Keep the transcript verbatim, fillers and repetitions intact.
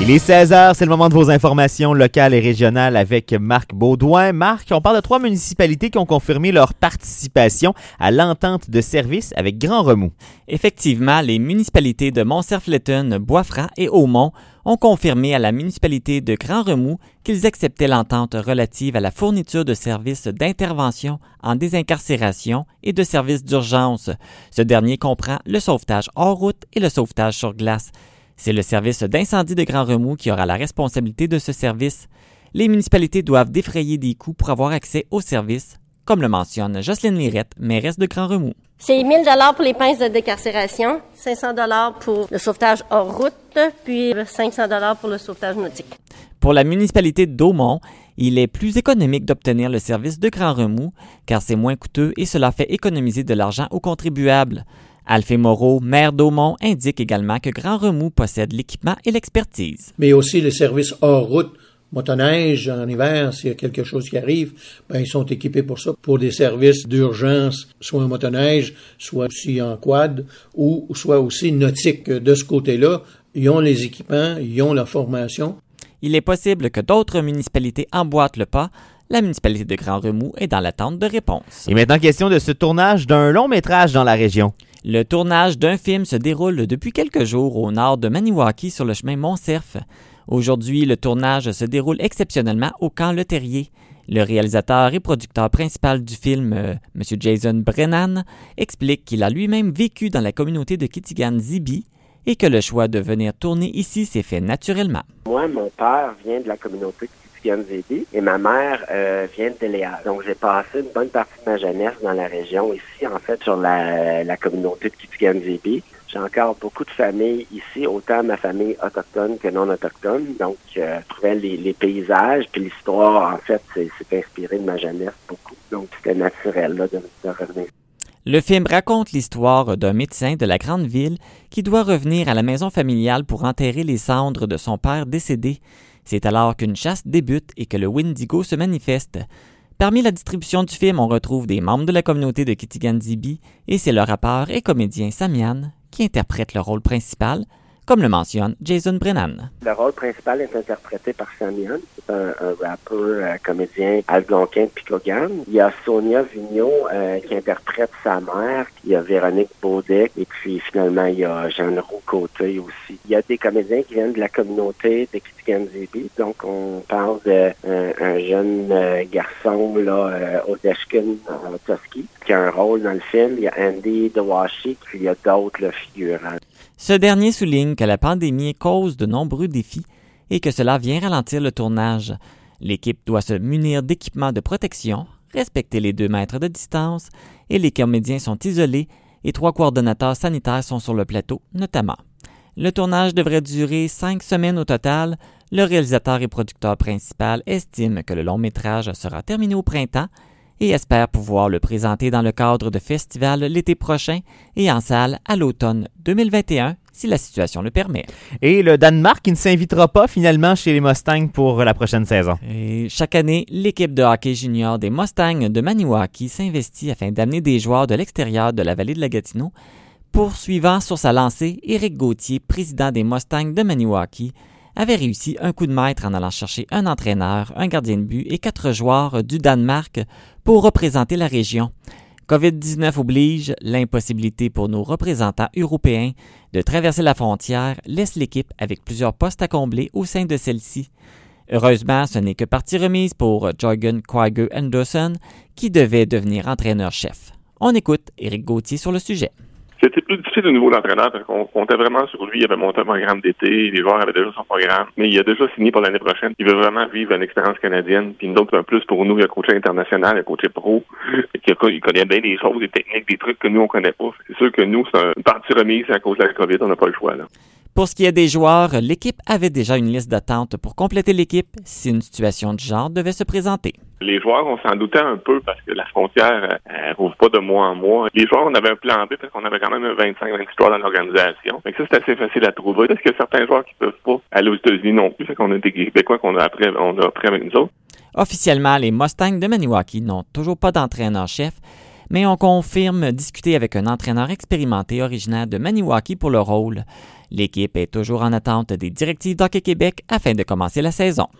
Il est seize heures, c'est le moment de vos informations locales et régionales avec Marc Baudouin. Marc, on parle de trois municipalités qui ont confirmé leur participation à l'entente de service avec grand remous. Effectivement, les municipalités de Mont-Cerf-Letton, Bois-Franc et Hautmont ont confirmé à la municipalité de Grand Remous qu'ils acceptaient l'entente relative à la fourniture de services d'intervention en désincarcération et de services d'urgence. Ce dernier comprend le sauvetage hors route et le sauvetage sur glace. C'est le service d'incendie de Grand Remous qui aura la responsabilité de ce service. Les municipalités doivent défrayer des coûts pour avoir accès au service, comme le mentionne Jocelyne Lirette, mairesse de Grand Remous. C'est mille dollars pour les pinces de décarcération, cinq cents dollars pour le sauvetage hors route, puis cinq cents dollars pour le sauvetage nautique. Pour la municipalité d'Hautmont, il est plus économique d'obtenir le service de Grand Remous, car c'est moins coûteux et cela fait économiser de l'argent aux contribuables. Alphée Moreau, maire d'Hautmont, indique également que Grand Remous possède l'équipement et l'expertise. Mais aussi les services hors route, motoneige en hiver, s'il y a quelque chose qui arrive, ben ils sont équipés pour ça, pour des services d'urgence, soit en motoneige, soit aussi en quad, ou soit aussi nautique. De ce côté-là, ils ont les équipements, ils ont la formation. Il est possible que d'autres municipalités emboîtent le pas. La municipalité de Grand Remous est dans l'attente de réponses. Et maintenant, question de ce tournage d'un long métrage dans la région. Le tournage d'un film se déroule depuis quelques jours au nord de Maniwaki sur le chemin Mont-Cerf. Aujourd'hui, le tournage se déroule exceptionnellement au camp Le Terrier. Le réalisateur et producteur principal du film, euh, M. Jason Brennan, explique qu'il a lui-même vécu dans la communauté de Kitigan-Zibi et que le choix de venir tourner ici s'est fait naturellement. Moi, mon père vient de la communauté de Kitigan-Zibi et ma mère euh, vient de Déléal. Donc, j'ai passé une bonne partie de ma jeunesse dans la région ici, en fait, sur la, la communauté de Kitigan-Zibi. J'ai encore beaucoup de familles ici, autant ma famille autochtone que non autochtone. Donc, euh, je trouvais les, les paysages, puis l'histoire, en fait, c'est, c'est inspiré de ma jeunesse beaucoup. Donc, c'était naturel là, de, de revenir. Le film raconte l'histoire d'un médecin de la grande ville qui doit revenir à la maison familiale pour enterrer les cendres de son père décédé. C'est alors qu'une chasse débute et que le Wendigo se manifeste. Parmi la distribution du film, on retrouve des membres de la communauté de Kitigan-Zibi et c'est le rappeur et comédien Samian qui interprète le rôle principal, comme le mentionne Jason Brennan. Le rôle principal est interprété par Samian, c'est un, un rappeur, euh, comédien algonquin de Picogan. Il y a Sonia Vigneault euh, qui interprète sa mère, il y a Véronique Baudet, et puis finalement il y a Jeanne Roux-Côté aussi. Il y a des comédiens qui viennent de la communauté de Kitigan-Zibi, donc on parle d'un un jeune euh, garçon là, euh, Odeshkin euh, Toski, qui a un rôle dans le film. Il y a Andy Dewashi, puis il y a d'autres là, figurants. Ce dernier souligne que la pandémie cause de nombreux défis et que cela vient ralentir le tournage. L'équipe doit se munir d'équipements de protection, respecter les deux mètres de distance et les comédiens sont isolés et trois coordonnateurs sanitaires sont sur le plateau, notamment. Le tournage devrait durer cinq semaines au total. Le réalisateur et producteur principal estime que le long-métrage sera terminé au printemps et espère pouvoir le présenter dans le cadre de festivals l'été prochain et en salle à l'automne deux mille vingt et un, si la situation le permet. Et le Danemark qui ne s'invitera pas finalement chez les Mustangs pour la prochaine saison. Et chaque année, l'équipe de hockey junior des Mustangs de Maniwaki s'investit afin d'amener des joueurs de l'extérieur de la vallée de la Gatineau. Poursuivant sur sa lancée, Éric Gauthier, président des Mustangs de Maniwaki, avait réussi un coup de maître en allant chercher un entraîneur, un gardien de but et quatre joueurs du Danemark pour représenter la région. covid dix-neuf oblige, l'impossibilité pour nos représentants européens de traverser la frontière laisse l'équipe avec plusieurs postes à combler au sein de celle-ci. Heureusement, ce n'est que partie remise pour Jørgen Quaige Andersen qui devait devenir entraîneur-chef. On écoute Éric Gauthier sur le sujet. C'était plus difficile au niveau de l'entraîneur parce qu'on comptait vraiment sur lui. Il avait monté un programme d'été, les joueurs avaient déjà son programme, mais il a déjà signé pour l'année prochaine. Il veut vraiment vivre une expérience canadienne. Puis nous autres, un plus pour nous, il a coaché international, il a coaché pro. Il connaît bien des choses, des techniques, des trucs que nous, on connaît pas. C'est sûr que nous, c'est une partie remise à cause de la COVID, on n'a pas le choix, là. Pour ce qui est des joueurs, l'équipe avait déjà une liste d'attente pour compléter l'équipe si une situation du genre devait se présenter. Les joueurs, on s'en doutait un peu parce que la frontière, elle rouvre pas de mois en mois. Les joueurs, on avait un plan B parce qu'on avait quand même un vingt-cinq vingt-six joueurs dans l'organisation. Fait que ça, c'est assez facile à trouver. Parce qu'il y a certains joueurs qui peuvent pas aller aux États-Unis non plus. Fait qu'on a des Québécois qu'on a après, on a après avec nous autres. Officiellement, les Mustangs de Maniwaki n'ont toujours pas d'entraîneur-chef, mais on confirme discuter avec un entraîneur expérimenté originaire de Maniwaki pour le rôle. L'équipe est toujours en attente des directives d'Hockey Québec afin de commencer la saison.